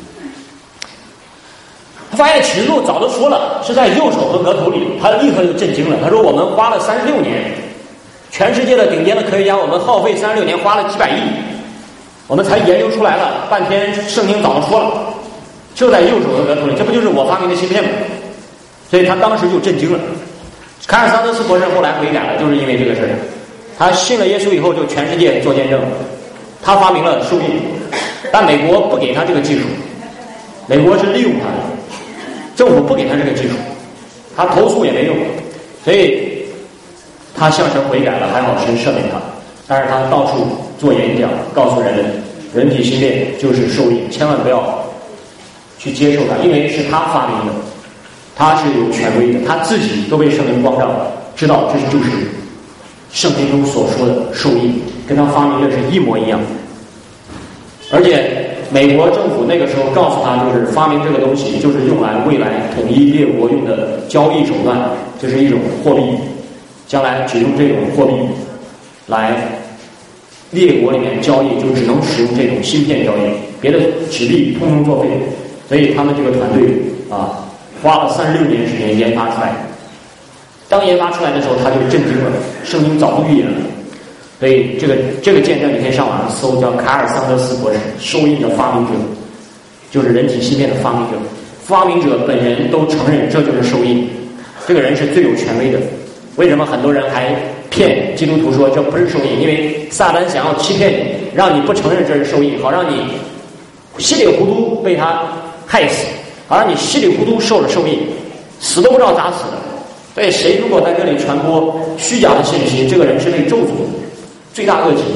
他发现启示录早就说了是在右手和额头里，他立刻就震惊了。他说我们花了三十六年，全世界的顶尖的科学家，我们耗费三十六年，花了几百亿，我们才研究出来了，半天圣经早就说了，就在右手和额头里，这不就是我发明的芯片吗？所以他当时就震惊了。卡尔桑德斯博士后来悔改了，就是因为这个事儿。他信了耶稣以后，就全世界做见证，他发明了受印，但美国不给他这个技术，美国是利用他的，政府不给他这个技术，他投诉也没用，所以他向神悔改了，还好神赦免他。但是他到处做演讲，告诉人们人体芯片就是受印，千万不要去接受它，因为是他发明的，他是有权威的，他自己都被圣灵光照，知道这就是圣经中所说的受印，跟他发明的是一模一样。而且美国政府那个时候告诉他，就是发明这个东西就是用来未来统一列国用的交易手段，这是一种货币，将来只用这种货币来列国里面交易就只能使用这种芯片交易，别的纸币通通作废。所以他们这个团队啊，花了三十六年时间研发出来。当研发出来的时候，他就震惊了，圣经早就预言了。所以这个这个见证你可以上网上搜，叫卡尔桑德斯博士，受印的发明者，就是人体芯片的发明者。发明者本人都承认这就是受印，这个人是最有权威的。为什么很多人还骗基督徒说这不是受印？因为撒旦想要欺骗你，让你不承认这是受印，好让你稀里糊涂被他害死，好让你稀里糊涂受了受印，死都不知道咋死的。所以谁如果在这里传播虚假的信息，这个人是被咒诅的，罪大恶极。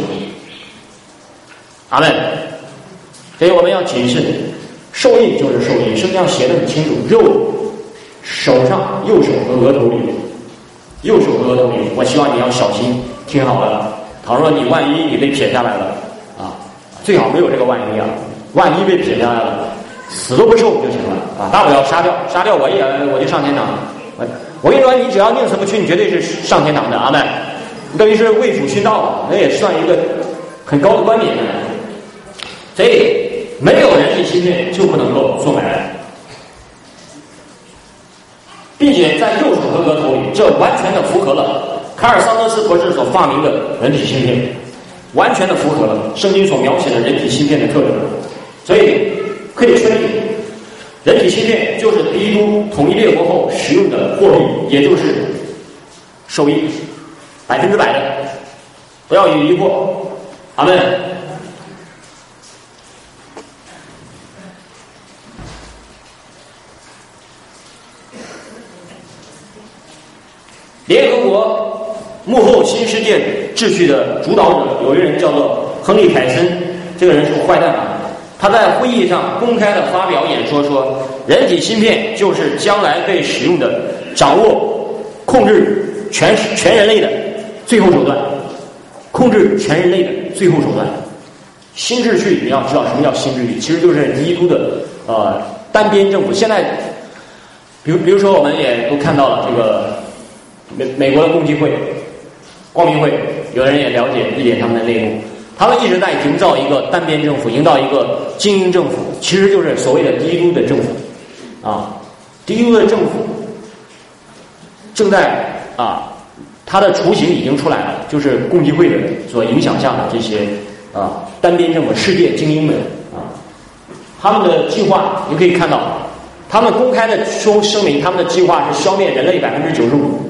阿们。所以我们要谨慎，受印就是受印，圣经上写得很清楚，肉手上右手和额头里，右手和额头里，我希望你要小心听好了。倘若你万一你被撇下来了啊，最好没有这个万一啊，万一被撇下来了，死都不受就行了啊，大不了杀掉，杀掉我也我就上天堂。我跟你说，你只要宁死不屈，你绝对是上天堂的，阿们。你等于是为主殉道了，那也算一个很高的冠冕。所以没有人体芯片就不能够做买卖，并且在右手和额头里，这完全的符合了卡尔桑德斯博士所发明的人体芯片，完全的符合了圣经所描写的人体芯片的特征。所以可以确定，人体芯片就是基督统一列国后使用的货币，也就是受益，百分之百的，不要有疑惑。阿们。联合国幕后新世界秩序的主导者有一人叫做亨利·凯森，这个人是个坏蛋啊。他在会议上公开的发表演说说，人体芯片就是将来被使用的掌握控制全全人类的最后手段，控制全人类的最后手段。新秩序你要知道什么叫新秩序，其实就是基督的呃单边政府。现在比如比如说我们也都看到了这个美美国的共济会、光明会，有的人也了解一点他们的内幕。他们一直在营造一个单边政府，营造一个精英政府，其实就是所谓的基督的政府啊。基督的政府正在啊，它的雏形已经出来了，就是共济会的所影响下的这些啊单边政府、世界精英们啊，他们的计划你可以看到，他们公开的说声明，他们的计划是消灭人类百分之九十五。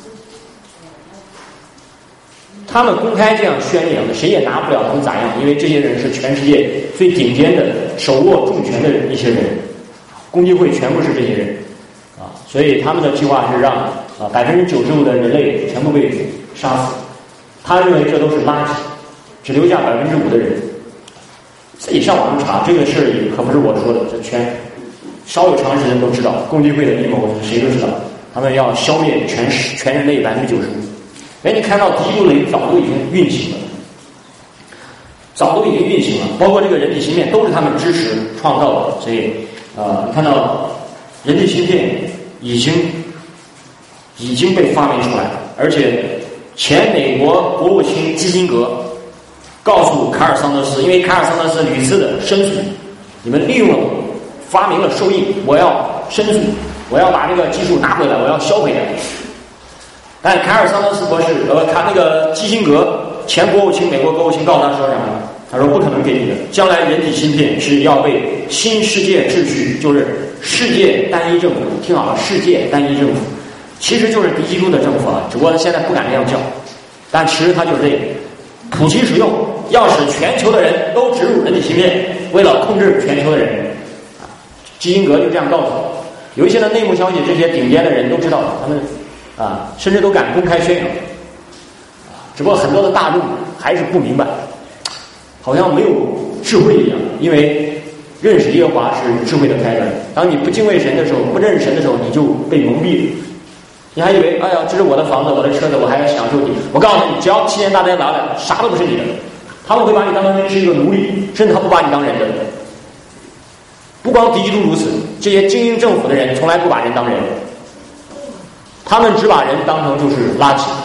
他们公开这样宣扬的，谁也拿不了他们咋样，因为这些人是全世界最顶尖的、手握重权的一些人，共济会全部是这些人啊，所以他们的计划是让啊百分之九十五的人类全部被杀死。他认为这都是垃圾，只留下百分之五的人。自己上网上查这个事儿，也可不是我说的，这全稍有常识的人都知道，共济会的阴谋谁都知道，他们要消灭全全人类百分之九十五。哎，你看到基督雷早都已经运行了，早都已经运行了，包括这个人体芯片都是他们支持创造的。所以，呃，你看到人体芯片已经已经被发明出来了，而且前美国国务卿基辛格告诉卡尔桑德斯，因为卡尔桑德斯屡次的申诉，你们利用了我，发明了受益，我要申诉，我要把这个技术拿回来，我要销毁它。但卡尔桑德斯博士，呃，他那个基辛格前国务卿、美国国务卿告诉他说什么？他说不可能给你的，将来人体芯片是要被新世界秩序，就是世界单一政府，听好了，世界单一政府，其实就是敌基督的政府啊，只不过他现在不敢这样叫，但其实他就是这个，普及使用，要使全球的人都植入人体芯片，为了控制全球的人，啊，基辛格就这样告诉我，有一些的内幕消息，这些顶尖的人都知道，他们。啊，甚至都敢公开宣扬，只不过很多的大众还是不明白，好像没有智慧一样。因为认识耶和华是智慧的开端。当你不敬畏神的时候，不认识神的时候，你就被蒙蔽了。你还以为，哎呀，这是我的房子，我的车子，我还要享受你。我告诉你，只要七年大灾来了，啥都不是你的。他们会把你当成是一个奴隶，甚至他不把你当人的。不光敌基督如此，这些精英政府的人从来不把人当人。他们只把人当成就是垃圾，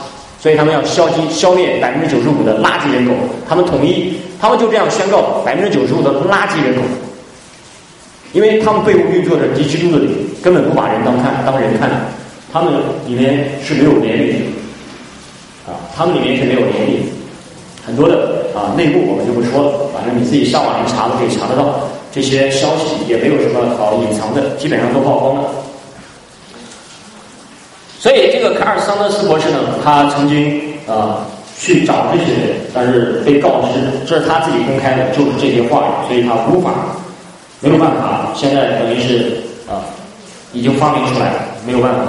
所以他们要消击消灭百分之九十五的垃圾人口。他们统一，他们就这样宣告百分之九十五的垃圾人口，因为他们背后运作着敌基督的灵，根本不把人当看当人看，他们里面是没有怜悯的啊，他们里面是没有怜悯，很多的啊内幕我们就不说了，反正你自己上网一查都可以查得到，这些消息也没有什么好隐藏的，基本上都曝光了。所以这个卡尔桑德斯博士呢，他曾经啊去找这些人，但是被告知这是他自己公开的，就是这些话语，所以他无法没有办法，现在等于是啊已经发明出来了，没有办法。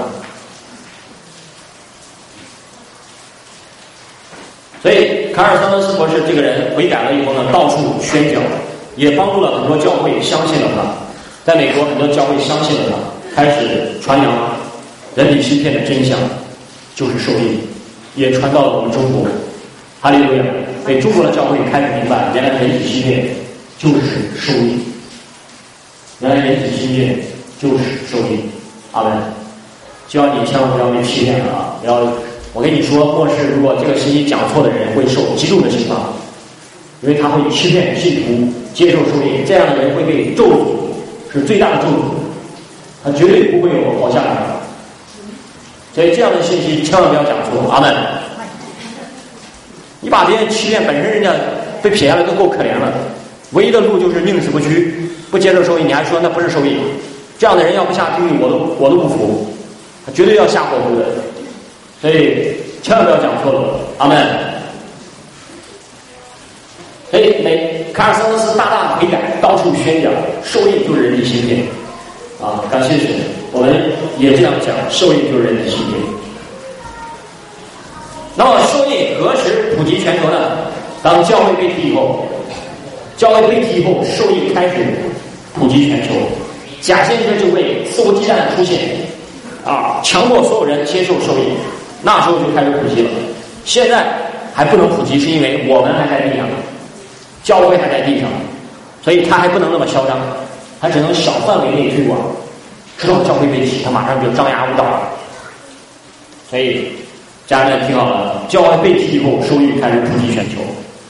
所以卡尔桑德斯博士这个人悔改了以后呢，到处宣讲，也帮助了很多教会相信了他。在美国很多教会相信了他，开始传扬人体芯片的真相，就是受益，也传到了我们中国。哈利路亚！被中国的教会开始明白，原来人体芯片就是受益，原来人体芯片就是受益。阿门！希望你千万不要被欺骗了啊！不要，我跟你说，末世如果这个信息讲错的人会受极重的刑罚，因为他会欺骗信徒接受受益，这样的人会被咒诅，是最大的咒诅，他绝对不会有好下场。所以这样的信息千万不要讲错。阿门！你把别人欺骗，本身人家被撇下来都够可怜了，唯一的路就是宁死不屈，不接受受益，你还说那不是受益？这样的人要不下地狱，我都我都不服，他绝对要下火湖的。所以千万不要讲错了。阿门！所以美卡尔桑德斯大大悔改，到处宣讲受益就是人体芯片啊！感谢神，我们也这样讲，受益就是人体芯片。那么受益何时普及全球呢？当教会被提以后，教会被提以后，受益开始普及全球，假先知就会肆无忌惮的出现，啊，强迫所有人接受受益，那时候就开始普及了。现在还不能普及，是因为我们还在地上，教会还在地上，所以他还不能那么嚣张，他只能小范围内推广。知道教会被提，他马上就张牙舞爪了。所以家人们听好了，教会被提以后，收益开始普及全球。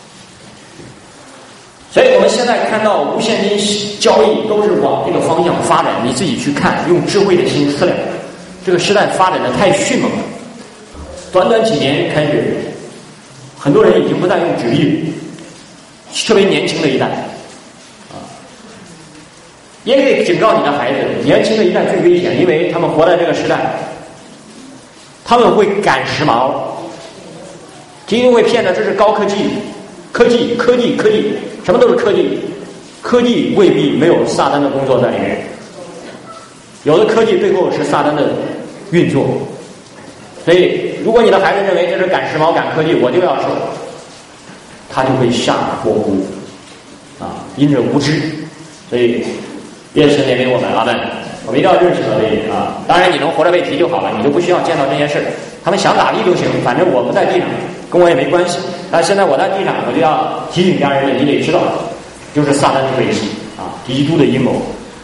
所以我们现在看到无现金交易都是往这个方向发展，你自己去看，用智慧的心思量。这个时代发展的太迅猛了，短短几年开始，很多人已经不再用纸币，特别年轻的一代啊，也可以警告你的孩子，年轻的一代最危险，因为他们活在这个时代，他们会赶时髦，一定会骗的这是高科技，科技科技科技，什么都是科技，科技未必没有撒旦的工作在里面，有的科技背后是撒旦的运作。所以如果你的孩子认为这是赶时髦赶科技，我就要受，他就会下火湖啊，因着无知。所以愿神怜悯我们，阿们。我们一定要认识到这一点啊！当然你能活着被提就好了，你就不需要见到这件事。他们想咋地就行，反正我不在地上，跟我也没关系。但现在我在地上，我就要提醒家人们，你得知道，就是撒旦的诡计啊，敌基督的阴谋。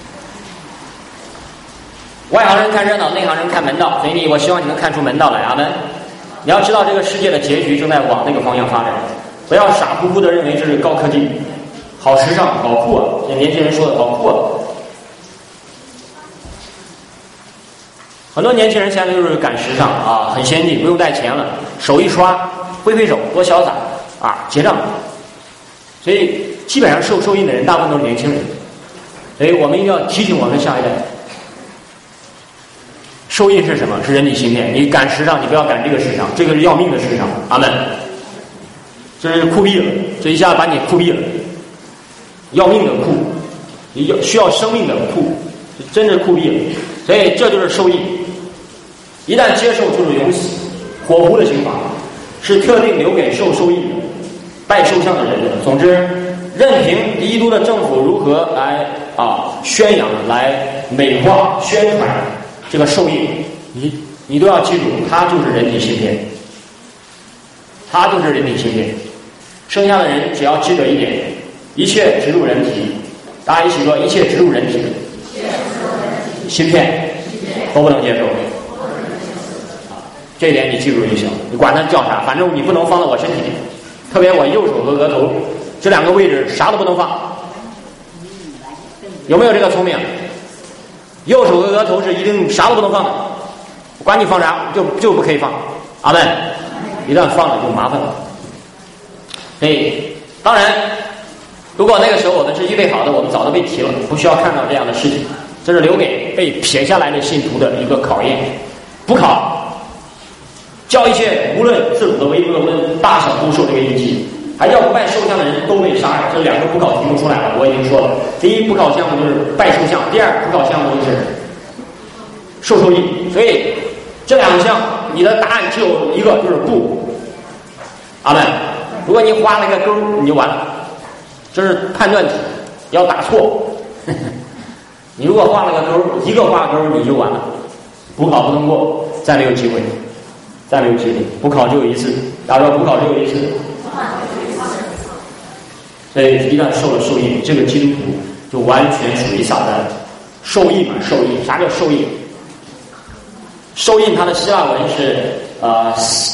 外行人看热闹，内行人看门道，所以你我希望你能看出门道来，阿们。你要知道这个世界的结局正在往那个方向发展，不要傻乎乎的认为这是高科技，好时尚，好酷啊！这年轻人说的好酷啊！很多年轻人现在就是赶时尚啊，很先进，不用带钱了，手一刷，挥挥手，多潇洒啊！结账。所以基本上受受益的人，大部分都是年轻人。所以我们一定要提醒我们下一代，受益是什么？是人体芯片。你赶时尚，你不要赶这个时尚，这个是要命的时尚。阿们。这是酷毙了，这一下把你酷毙了，要命的酷，你要需要生命的酷，真是酷毙了。所以这就是受益。一旦接受就是永死，火湖的刑罚是特定留给受受益的拜受像的人的。总之，任凭基督的政府如何来啊宣扬、来美化、宣传这个受益，你你都要记住，它就是人体芯片，它就是人体芯片。剩下的人只要记得一点，一切植入人体，大家一起说，一切植入人体芯片都不能接受。 这一点你记住就行，你管它叫啥，反正你不能放到我身体里。特别我右手和额头这两个位置啥都不能放。有没有这个聪明？右手和额头是一定啥都不能放的，管你放啥就就不可以放。阿们，一旦放了就麻烦了。所以当然如果那个时候我们是预备好的，我们早都被提了，不需要看到这样的事情。这是留给被撇下来的信徒的一个考验。补考叫一切无论自主的微不的问大小都受这个印记，还叫不拜兽像的人都被杀。这两个补考题目出来了，我已经说了。第一补考项目就是拜兽像，第二补考项目就是受受印。所以这两项你的答案只有一个，就是不。阿们，如果你画了一个勾你就完了，这是判断题，要打错。你如果画了个勾，一个画勾你就完了，补考不通过，再没有机会，再没有机会。补考只有一次，大家说补考只有一次。所以一旦受了受印，这个基督徒就完全属于撒旦。受印嘛，受印，啥叫受印？受印它的希腊文是呃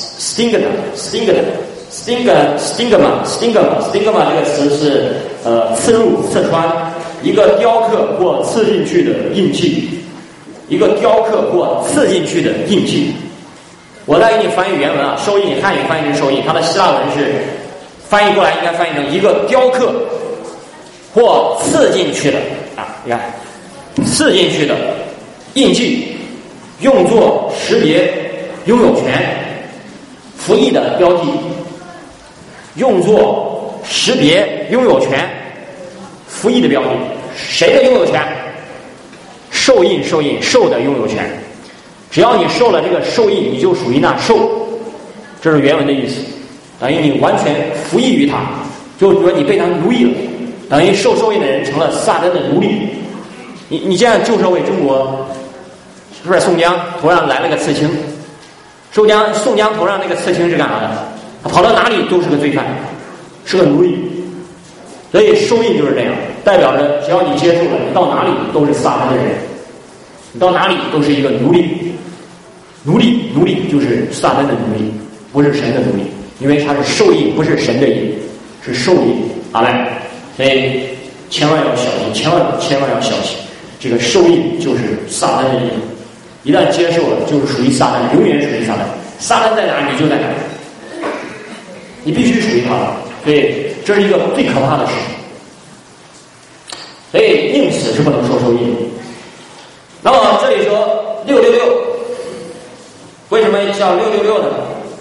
stigma，stigma，stigma，stigma，stigma，stigma 这个词是呃刺入、刺穿。一个雕刻或刺进去的印记，一个雕刻或刺进去的印记。我再给你翻译原文啊，受印汉语翻译成受印，它的希腊文是翻译过来应该翻译成一个雕刻或刺进去的啊，你看刺进去的印记，用作识别拥有权服役的标记，用作识别拥有权服役的标记。谁的拥有权？受印，受印，受的拥有权。只要你受了这个受印，你就属于那受，这是原文的意思。等于你完全服役于他，就说你被他奴役了，等于受受印的人成了撒旦的奴隶。你你这样旧社会中国，是不是宋江头上来了个刺青？宋江宋江头上那个刺青是干啥的？他跑到哪里都是个罪犯，是个奴隶。所以受印就是这样，代表着只要你接受了，你到哪里都是撒旦的人，你到哪里都是一个奴隶。奴隶奴隶就是撒旦的奴隶，不是神的奴隶，因为他是受印，不是神的印，是受印。阿们。所以千万要小心，千万千万要小心，这个受印就是撒旦的印，一旦接受了就是属于撒旦，永远属于撒旦。撒旦在哪你就在哪，你必须属于他。所以这是一个最可怕的事情，所以宁死是不能受受印的。那么这里说六六六，为什么叫六六六呢？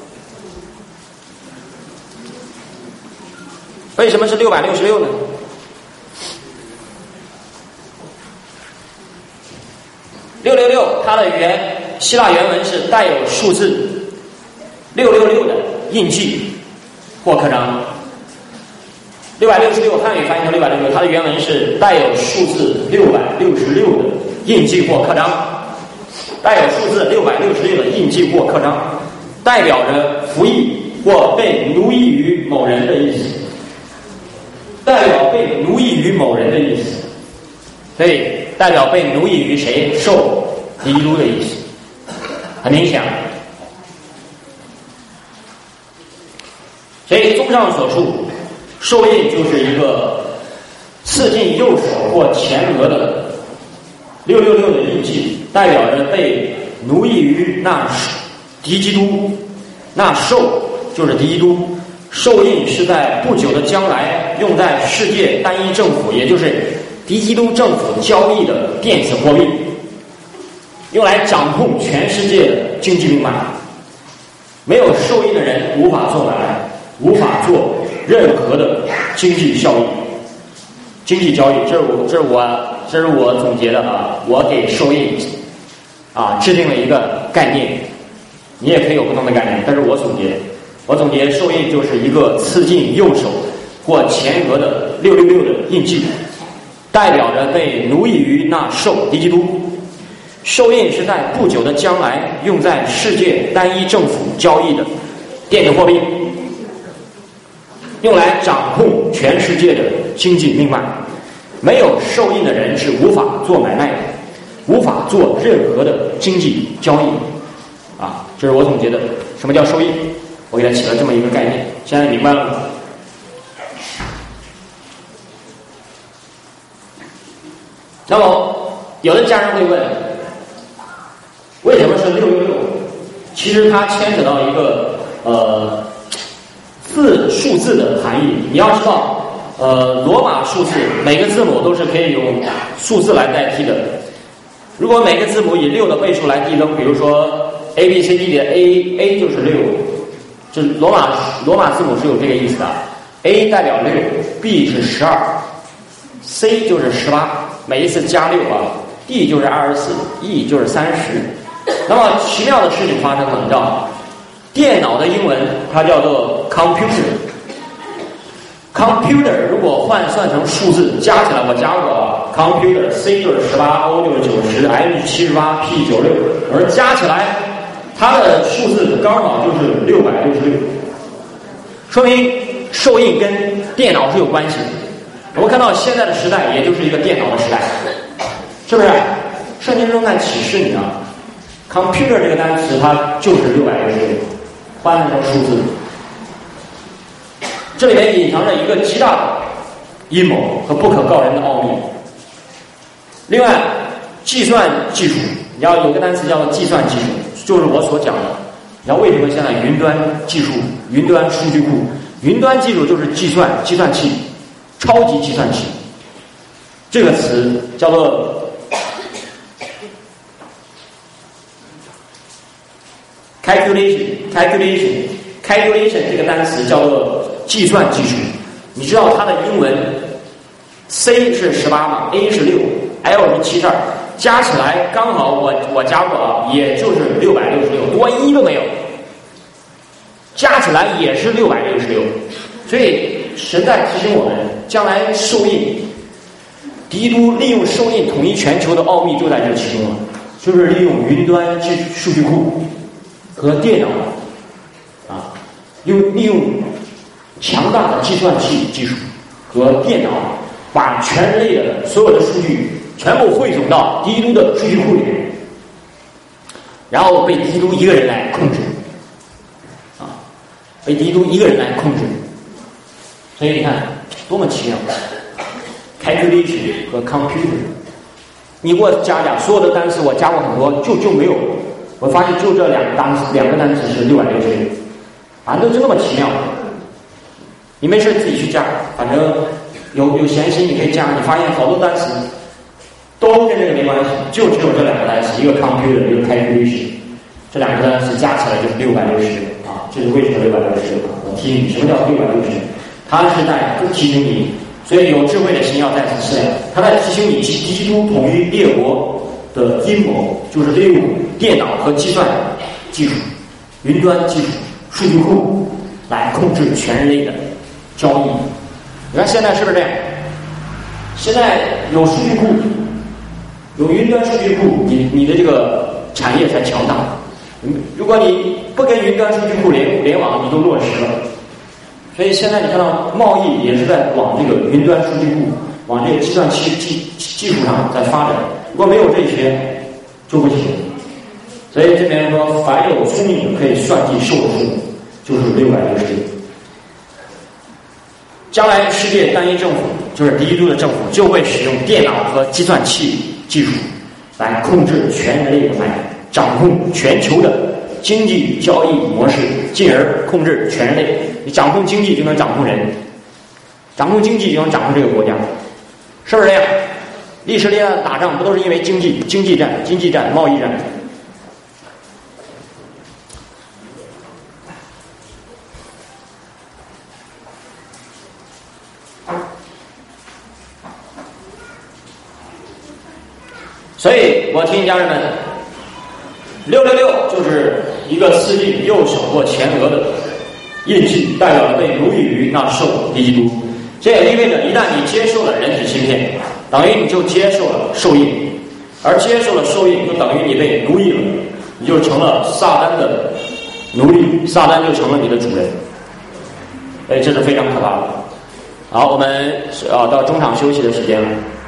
为什么是六百六十六呢？六六六它的原希腊原文是带有数字六六六的印记或刻章。六百六十六汉语翻译成六百六十六，它的原文是带有数字六百六十六的印记或刻章，带有数字六百六十六的印记或刻章，代表着服役或被奴役于某人的意思，代表被奴役于某人的意思，所以代表被奴役于谁？受基督的意思，很明显。所以综上所述，受印就是一个刺进右手或前额的六六六的印记，代表着被奴役于那敌基督，那受就是敌基督。受印是在不久的将来用在世界单一政府，也就是敌基督政府交易的电子货币，用来掌控全世界的经济命脉。没有受印的人无法做买卖，无法做任何的经济效益、经济交易。这是我，这是我，这是我总结的啊！我给受印啊制定了一个概念，你也可以有不同的概念，但是我总结，我总结受印就是一个刺进右手或前额的六六六的印记，代表着被奴役于那受敌基督。受印是在不久的将来用在世界单一政府交易的电子货币，用来掌控全世界的经济命脉。没有受印的人是无法做买卖的，无法做任何的经济交易啊！这这是我总结的。什么叫受印？我给它起了这么一个概念，现在明白了吗？那么有的家人会问，为什么是六六六？其实它牵扯到一个呃字数字的含义。你要知道，呃，罗马数字每个字母都是可以用数字来代替的。如果每个字母以六的倍数来递增，比如说 A B C D 的 A A 就是六，这罗马罗马字母是有这个意思的。A 代表六 ，B 是十二 ，C 就是十八，每一次加六啊 ，D 就是二十四 ，E 就是三十。那么奇妙的事情发生了，你知道，电脑的英文它叫做 computer。computer 如果换算成数字加起来，我加过啊 ，computer C 就是十八 ，O 就是九十 ，M 七十八 ，P 九六，而加起来它的数字刚好就是六百六十六，说明受印跟电脑是有关系的。我们看到现在的时代，也就是一个电脑的时代，是不是？圣经中在启示你啊 ，computer 这个单词它就是六百六十六，换算成数字。这里面隐藏着一个极大的阴谋和不可告人的奥秘。另外，计算技术，你要有个单词叫做计算技术，就是我所讲的。你知道为什么现在云端技术、云端数据库、云端技术就是计算计算器、超级计算器？这个词叫做 calculation，calculation，calculation 这个单词叫做计算技术。你知道它的英文 C 是十八嘛 ，A 是六 ，L 是七十二，加起来刚好我我加过啊，也就是六百六十六，多一都没有，加起来也是六百六十六。所以神在提醒我们，将来受印，基督利用受印统一全球的奥秘就在这其中了，就是利用云端技数据库和电脑啊，用利用强大的计算器技术和电脑，把全人类的所有的数据全部汇总到基督的数据库里面，然后被基督一个人来控制，啊，被基督一个人来控制。所以你看多么奇妙 ，calculation 和 computer， 你给我加加所有的单词，我加过很多，就就没有，我发现就这两个单词，两个单词是六百六十六，反正就这么奇妙。你没事自己去加，反正有有闲心你可以加，你发现好多单词都跟这个没关系，就只有这两个单词，一个 computer， 一个 calculation， 这两个单词加起来就是六百六十六啊！这是为什么六百六十六？我提醒你，什么叫六百六十六？它是在提醒你，所以有智慧的心要在此思量。它在提醒你，基督统一列国的阴谋，就是利用电脑和计算技术、云端技术、数据库来控制全人类的交易。你看现在是不是这样？现在有数据库，有云端数据库，你你的这个产业才强大。如果你不跟云端数据库联联网，你都落实了。所以现在你看到贸易也是在往这个云端数据库、往这个计算器技技术上在发展。如果没有这些，就不行。所以这边说，凡有聪明的可以算计寿数，就是六百六十六。将来世界单一政府，就是基督的政府，就会使用电脑和计算器技术来控制全人类的脉，掌控全球的经济交易模式，进而控制全人类。你掌控经济就能掌控人，掌控经济就能掌控这个国家，是不是这样？历史里打仗不都是因为经济、经济战、经济战、贸易战？所以我提醒家人们，六六六就是一个四镜右手或前额的印记，代表了被奴役于那受基督。这也意味着，一旦你接受了人体芯片，等于你就接受了受印，而接受了受印，就等于你被奴役了，你就成了撒旦的奴隶，撒旦就成了你的主人。所以这是非常可怕的。好，我们啊到中场休息的时间了。